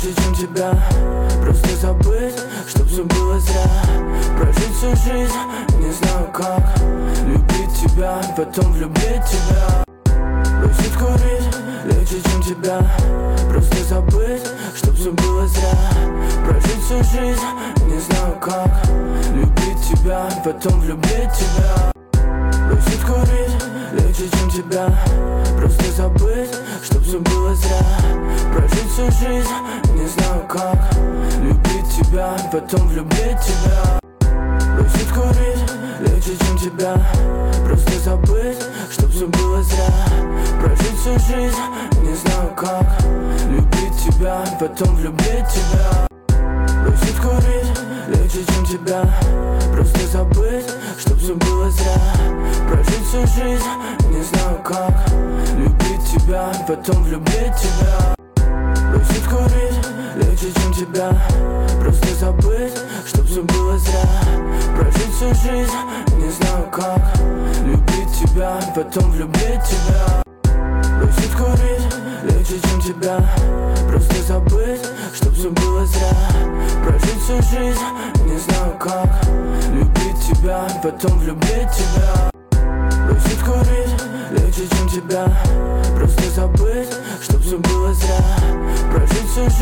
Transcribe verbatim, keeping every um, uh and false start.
легче, чем тебя просто забыть, чтоб все было зря. Прожить всю жизнь, не знаю как, любить тебя, потом влюбить тебя. Бросить курить, легче, чем тебя просто забыть, чтоб все было зря. Прожить всю жизнь, не знаю как, любить тебя, потом влюбить тебя. Бросить курить, легче, чем тебя просто забыть, чтоб все было зря. Прожить всю жизнь, не знаю как, любить тебя, потом влюбить тебя. Бросить курить, легче, чем тебя просто забыть, чтоб все было зря. Прожить всю жизнь, не знаю как, любить тебя, потом влюбить тебя. Бросить курить, легче, чем тебя просто забыть, чтоб все было зря. Прожить всю жизнь, не знаю как, любить тебя, потом влюбить тебя. Бросить курить, легче, чем тебя просто забыть, чтоб все было зря. Прожить всю жизнь, не знаю как, любить тебя, потом влюбить тебя. Бросить курить, легче, чем тебя просто забыть, чтоб все было зря. Прожить всю жизнь, не знаю как, любить тебя, потом влюбить тебя. Бросить курить, легче, чем тебя просто забыть, чтоб все было зря. Прожить всю жизнь.